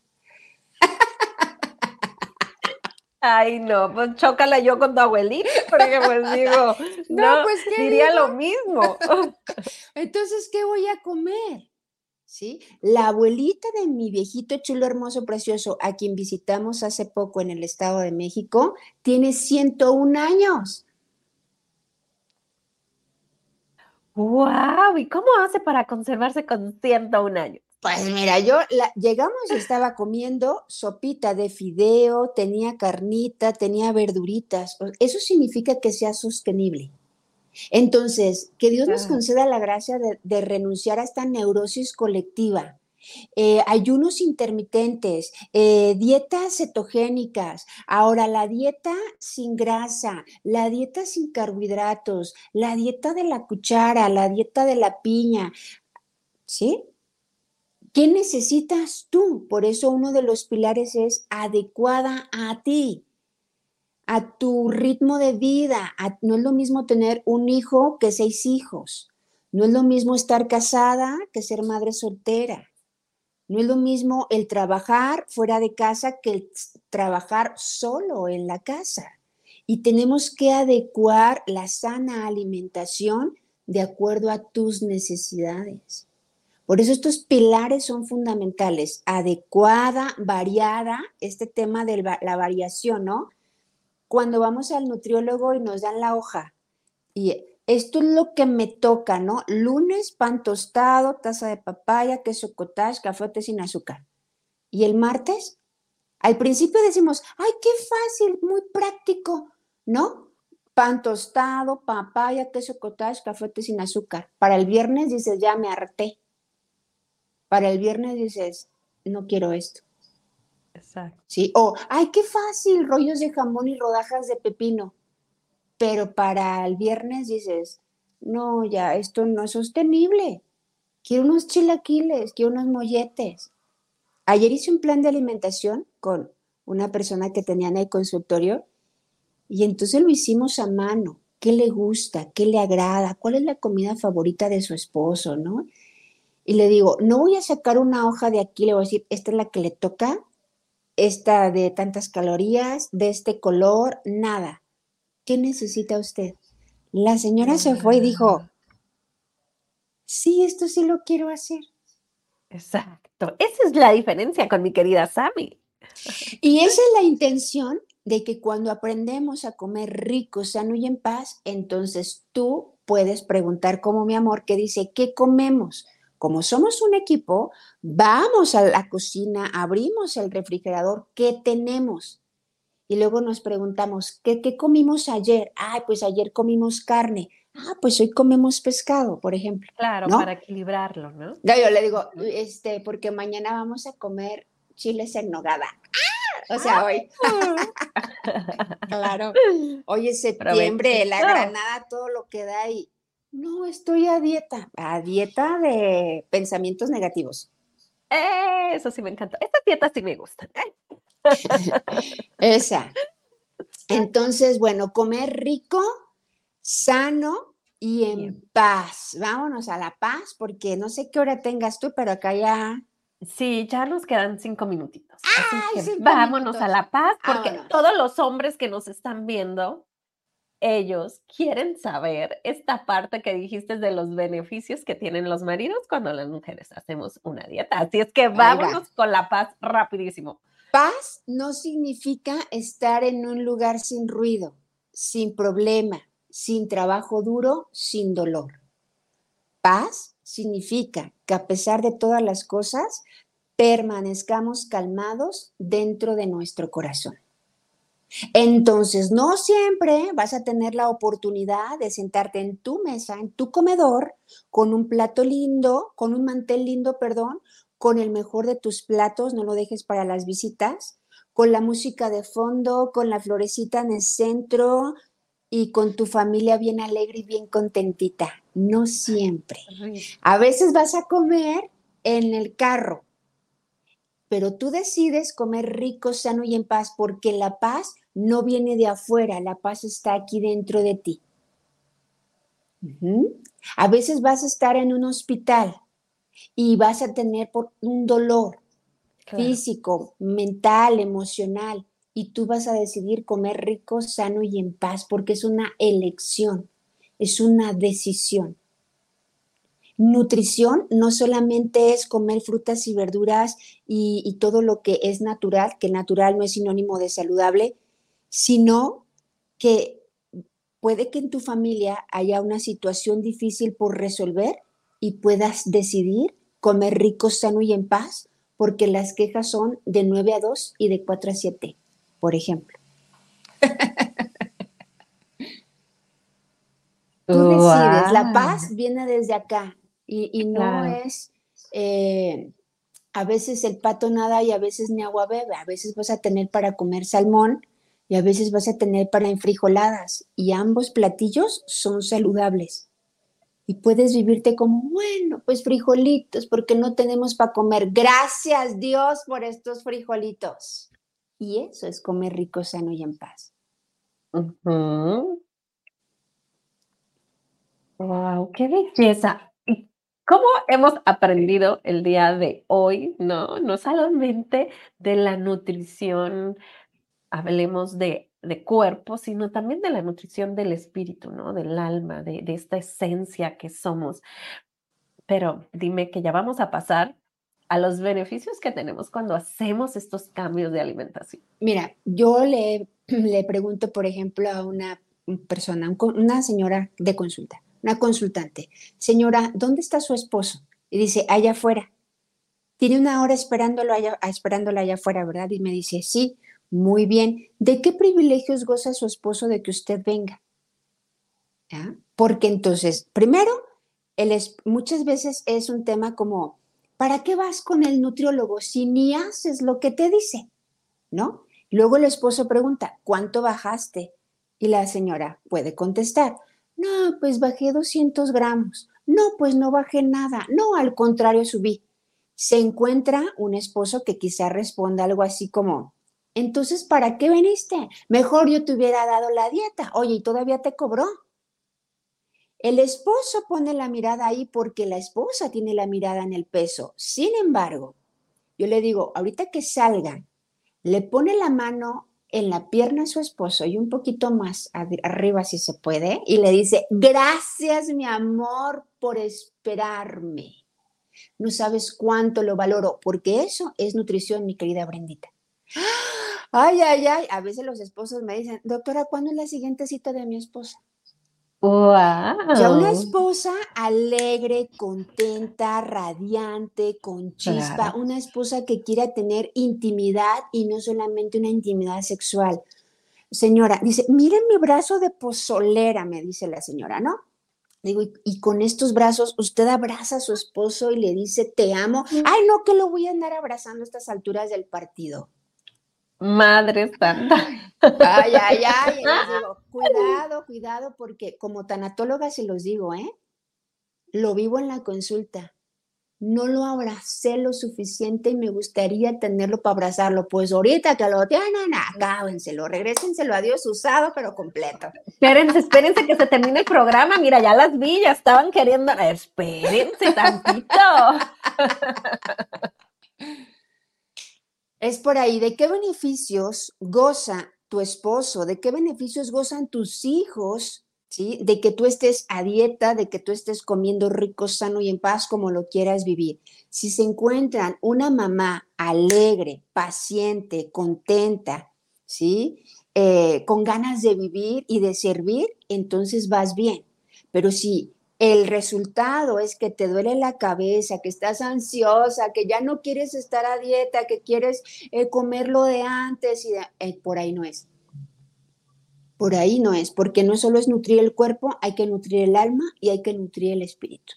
Speaker 1: Ay, no, pues chócala yo con tu abuelita, porque pues digo,
Speaker 2: No,
Speaker 1: no,
Speaker 2: pues, ¿qué
Speaker 1: diría
Speaker 2: dijo?
Speaker 1: lo mismo.
Speaker 2: Entonces, ¿qué voy a comer? ¿Sí? La abuelita de mi viejito chulo, hermoso, precioso, a quien visitamos hace poco en el Estado de México, tiene ciento un años.
Speaker 1: Guau, ¿y cómo hace para conservarse con ciento un años?
Speaker 2: Pues mira, yo la, llegamos y estaba comiendo sopita de fideo, tenía carnita, tenía verduritas. Eso significa que sea sostenible. Entonces, que Dios nos
Speaker 1: Claro.
Speaker 2: conceda la gracia de, de renunciar a esta neurosis colectiva. Eh, ayunos intermitentes, eh, dietas cetogénicas, ahora la dieta sin grasa, la dieta sin carbohidratos, la dieta de la cuchara, la dieta de la piña, ¿sí? ¿Qué necesitas tú? Por eso uno de los pilares es adecuada a ti, a tu ritmo de vida. A, no es lo mismo tener un hijo que seis hijos. No es lo mismo estar casada que ser madre soltera. No es lo mismo el trabajar fuera de casa que el trabajar solo en la casa. Y tenemos que adecuar la sana alimentación de acuerdo a tus necesidades. Por eso estos pilares son fundamentales. Adecuada, variada, este tema de la variación, ¿no? Cuando vamos al nutriólogo y nos dan la hoja, y esto es lo que me toca, ¿no? Lunes, pan tostado, taza de papaya, queso cottage, café té sin azúcar. Y el martes, al principio decimos, ay, qué fácil, muy práctico, ¿no? Pan tostado, papaya, queso cottage, café té sin azúcar. Para el viernes dices, ya me harté. Para el viernes dices, no quiero esto.
Speaker 1: Exacto.
Speaker 2: ¿Sí? O, ay, qué fácil, rollos de jamón y rodajas de pepino. Pero para el viernes dices, no, ya, esto no es sostenible. Quiero unos chilaquiles, quiero unos molletes. Ayer hice un plan de alimentación con una persona que tenía en el consultorio y entonces lo hicimos a mano. ¿Qué le gusta? ¿Qué le agrada? ¿Cuál es la comida favorita de su esposo? ¿No? Y le digo, no voy a sacar una hoja de aquí, le voy a decir, esta es la que le toca, esta de tantas calorías, de este color, nada. ¿Qué necesita usted? La señora se fue y dijo,
Speaker 1: Guau.
Speaker 2: sí, esto sí lo quiero hacer.
Speaker 1: Exacto. Esa es la diferencia con mi querida Sammy.
Speaker 2: Y esa es la intención de que cuando aprendemos a comer rico, sano y en paz, entonces tú puedes preguntar como mi amor que dice, ¿qué comemos? Como somos un equipo, vamos a la cocina, abrimos el refrigerador, ¿qué tenemos? Y luego nos preguntamos, ¿qué, qué comimos ayer? Ay, pues ayer comimos carne. Ah, pues hoy comemos pescado, por ejemplo,
Speaker 1: Claro, para
Speaker 2: ¿no?
Speaker 1: equilibrarlo, ¿no?
Speaker 2: Ya yo le digo,
Speaker 1: Ujú.
Speaker 2: este, porque mañana vamos a comer chiles en nogada. O sea,
Speaker 1: ¡Ah!
Speaker 2: hoy, claro, hoy es septiembre, la
Speaker 1: Provechito.
Speaker 2: granada, todo lo que da y no estoy a dieta, a dieta de pensamientos negativos.
Speaker 1: Eh, Eso sí me encanta. Estas dietas sí me gustan.
Speaker 2: Esa. Entonces, bueno, comer rico, sano y en
Speaker 1: Bien.
Speaker 2: paz. Vámonos a la paz, porque no sé qué hora tengas tú, pero acá ya.
Speaker 1: Sí, ya nos quedan cinco minutitos. Así es
Speaker 2: ¡Ay,
Speaker 1: que
Speaker 2: cinco
Speaker 1: vámonos a
Speaker 2: minutos!
Speaker 1: La Paz, porque
Speaker 2: Vámonos.
Speaker 1: todos los hombres que nos están viendo, ellos quieren saber esta parte que dijiste de los beneficios que tienen los maridos cuando las mujeres hacemos una dieta. Así es que
Speaker 2: Ahí va.
Speaker 1: vámonos con La Paz rapidísimo.
Speaker 2: Paz no significa estar en un lugar sin ruido, sin problema, sin trabajo duro, sin dolor. Paz significa que a pesar de todas las cosas, permanezcamos calmados dentro de nuestro corazón. Entonces, no siempre vas a tener la oportunidad de sentarte en tu mesa, en tu comedor, con un plato lindo, con un mantel lindo, perdón, con el mejor de tus platos, no lo dejes para las visitas, con la música de fondo, con la florecita en el centro y con tu familia bien alegre y bien contentita. No siempre.
Speaker 1: Rico.
Speaker 2: A veces vas a comer en el carro, pero tú decides comer rico, sano y en paz, porque la paz no viene de afuera, la paz está aquí dentro de ti. Uh-huh. A veces vas a estar en un hospital y vas a tener un dolor
Speaker 1: Claro.
Speaker 2: físico, mental, emocional, y tú vas a decidir comer rico, sano y en paz, porque es una elección, es una decisión. Nutrición no solamente es comer frutas y verduras y, y, todo lo que es natural, que natural no es sinónimo de saludable, sino que puede que en tu familia haya una situación difícil por resolver y puedas decidir comer rico, sano y en paz, porque las quejas son de nueve a dos y de cuatro a siete, por ejemplo. Tú decides, la paz
Speaker 1: Guau.
Speaker 2: viene desde acá y, y no
Speaker 1: Claro.
Speaker 2: es, eh, a veces el pato nada y a veces ni agua bebe, a veces vas a tener para comer salmón y a veces vas a tener para enfrijoladas y ambos platillos son saludables. Y puedes vivirte como, bueno, pues frijolitos, porque no tenemos para comer. Gracias Dios por estos frijolitos. Y eso es comer rico, sano y en paz.
Speaker 1: Ujú. Guau. ¡Wow! ¡Qué belleza! ¿Y cómo hemos aprendido el día de hoy, no? No solamente de la nutrición, hablemos de de cuerpo, sino también de la nutrición del espíritu, ¿no? Del alma, de de esta esencia que somos. Pero dime que ya vamos a pasar a los beneficios que tenemos cuando hacemos estos cambios de alimentación.
Speaker 2: Mira, yo le, le pregunto, por ejemplo, a una persona, un co- una señora de consulta, una consultante, señora, ¿dónde está su esposo? Y dice, allá afuera. Tiene una hora esperándolo allá, ah, esperándola allá afuera, ¿verdad? Y me dice, sí, muy bien. ¿De qué privilegios goza su esposo de que usted venga? ¿Ya? Porque entonces, primero, el es- muchas veces es un tema como, ¿para qué vas con el nutriólogo si ni haces lo que te dice? ¿No? Luego el esposo pregunta, ¿cuánto bajaste? Y la señora puede contestar, no, pues bajé doscientos gramos. No, pues no bajé nada. No, al contrario, subí. Se encuentra un esposo que quizá responda algo así como, entonces, ¿para qué viniste? Mejor yo te hubiera dado la dieta. Oye, ¿y todavía te cobró? El esposo pone la mirada ahí porque la esposa tiene la mirada en el peso. Sin embargo, yo le digo, ahorita que salgan, le pone la mano en la pierna a su esposo y un poquito más arriba si se puede y le dice, gracias mi amor por esperarme. No sabes cuánto lo valoro, porque eso es nutrición, mi querida Brendita. Ay, ay, ay, a veces los esposos me dicen, doctora, ¿cuándo es la siguiente cita de mi esposa? Ya una
Speaker 1: ¡Wow!
Speaker 2: esposa alegre, contenta, radiante, con chispa,
Speaker 1: Claro.
Speaker 2: una esposa que quiera tener intimidad y no solamente una intimidad sexual. Señora, dice, miren mi brazo de pozolera, me dice la señora, ¿no? Digo, y, y con estos brazos usted abraza a su esposo y le dice, te amo. Ay, no, que lo voy a andar abrazando a estas alturas del partido.
Speaker 1: Madre santa.
Speaker 2: Ay, ay, ay, y les digo, cuidado, cuidado, porque como tanatóloga se los digo, ¿eh? Lo vivo en la consulta. No lo abracé lo suficiente y me gustaría tenerlo para abrazarlo. Pues ahorita que lo tienen, acábenselo, regrésenselo a Dios usado, pero completo.
Speaker 1: Espérense, espérense que se termine el programa. Mira, ya las vi, ya estaban queriendo. Espérense tantito.
Speaker 2: Es por ahí, ¿de qué beneficios goza tu esposo? ¿De qué beneficios gozan tus hijos? ¿Sí? De que tú estés a dieta, de que tú estés comiendo rico, sano y en paz como lo quieras vivir. Si se encuentran una mamá alegre, paciente, contenta, ¿sí? Eh, con ganas de vivir y de servir, entonces vas bien. Pero si el resultado es que te duele la cabeza, que estás ansiosa, que ya no quieres estar a dieta, que quieres eh, comer lo de antes y de, eh, por ahí no es. Por ahí no es, porque no solo es nutrir el cuerpo, hay que nutrir el alma y hay que nutrir el espíritu.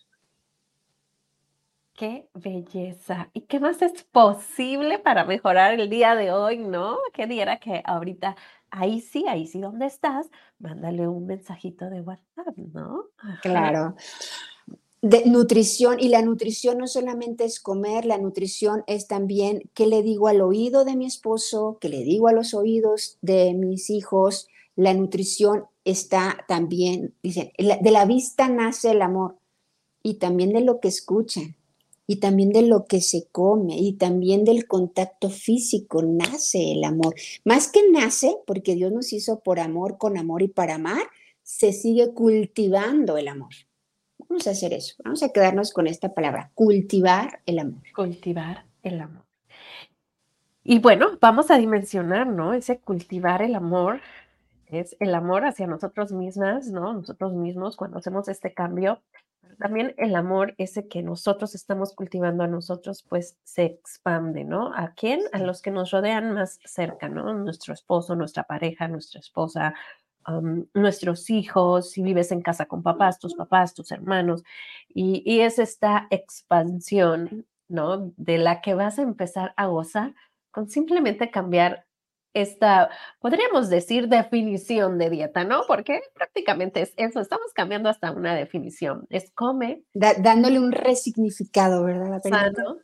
Speaker 1: Qué belleza. ¿Y qué más es posible para mejorar el día de hoy, no? Que diera que ahorita, ahí sí, ahí sí donde estás, mándale un mensajito de WhatsApp, ¿no? Ajá.
Speaker 2: Claro. De nutrición, y la nutrición no solamente es comer, la nutrición es también qué le digo al oído de mi esposo, qué le digo a los oídos de mis hijos. La nutrición está también, dicen, de la vista nace el amor y también de lo que escuchan y también de lo que se come y también del contacto físico nace el amor. Más que nace, porque Dios nos hizo por amor, con amor y para amar, se sigue cultivando el amor. Vamos a hacer eso. Vamos a quedarnos con esta palabra, cultivar el amor.
Speaker 1: Cultivar el amor. Y bueno, vamos a dimensionar, ¿no? Ese cultivar el amor es el amor hacia nosotros mismas, ¿no? Nosotros mismos cuando hacemos este cambio. También el amor ese que nosotros estamos cultivando a nosotros, pues se expande, ¿no? ¿A quién? A los que nos rodean más cerca, ¿no? Nuestro esposo, nuestra pareja, nuestra esposa, um, nuestros hijos, si vives en casa con papás, tus papás, tus hermanos. Y, y es esta expansión, ¿no? De la que vas a empezar a gozar con simplemente cambiar esta, podríamos decir, definición de dieta, ¿no? Porque prácticamente es eso, estamos cambiando hasta una definición. Es come
Speaker 2: Da- dándole un resignificado, ¿verdad, Bendita?
Speaker 1: sano,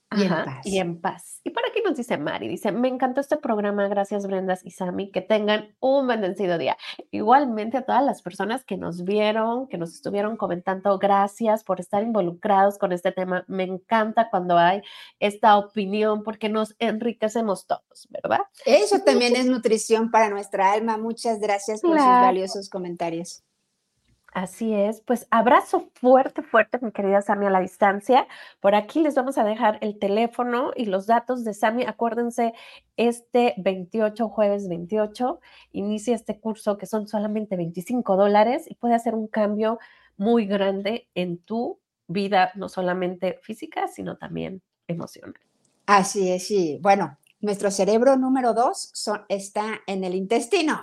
Speaker 2: y en
Speaker 1: Ajá, y
Speaker 2: paz.
Speaker 1: en paz. Y por aquí nos dice Mari, dice: "Me encantó este programa, gracias Brendas y Sammy, que tengan un bendecido día". Igualmente a todas las personas que nos vieron, que nos estuvieron comentando, gracias por estar involucrados con este tema. Me encanta cuando hay esta opinión porque nos enriquecemos todos, ¿verdad?
Speaker 2: Eso
Speaker 1: Y pues
Speaker 2: también
Speaker 1: muchas
Speaker 2: es nutrición para nuestra alma. Muchas gracias por sus
Speaker 1: claro.
Speaker 2: valiosos comentarios.
Speaker 1: Así es, pues abrazo fuerte, fuerte, mi querida Sammy, a la distancia. Por aquí les vamos a dejar el teléfono y los datos de Sammy. Acuérdense, este veintiocho, jueves veintiocho, inicia este curso que son solamente veinticinco dólares y puede hacer un cambio muy grande en tu vida, no solamente física, sino también emocional.
Speaker 2: Así es, sí. Bueno, nuestro cerebro número dos son- está en el intestino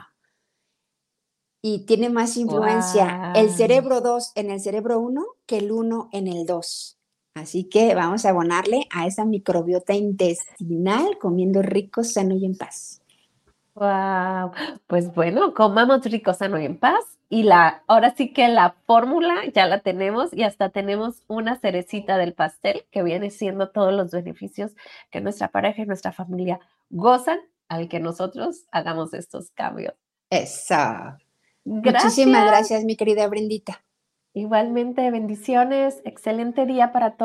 Speaker 2: y tiene más influencia el
Speaker 1: Wow.
Speaker 2: cerebro dos en el cerebro uno que el uno en el dos. Así que vamos a abonarle a esa microbiota intestinal comiendo rico, sano y en paz.
Speaker 1: Wow, pues bueno, comamos rico, sano y en paz. Y la, ahora sí que la fórmula ya la tenemos y hasta tenemos una cerecita del pastel que viene siendo todos los beneficios que nuestra pareja y nuestra familia gozan al que nosotros hagamos estos cambios.
Speaker 2: Eso. Muchísimas
Speaker 1: Gracias.
Speaker 2: gracias, mi querida Brendita.
Speaker 1: Igualmente, bendiciones. Excelente día para todos.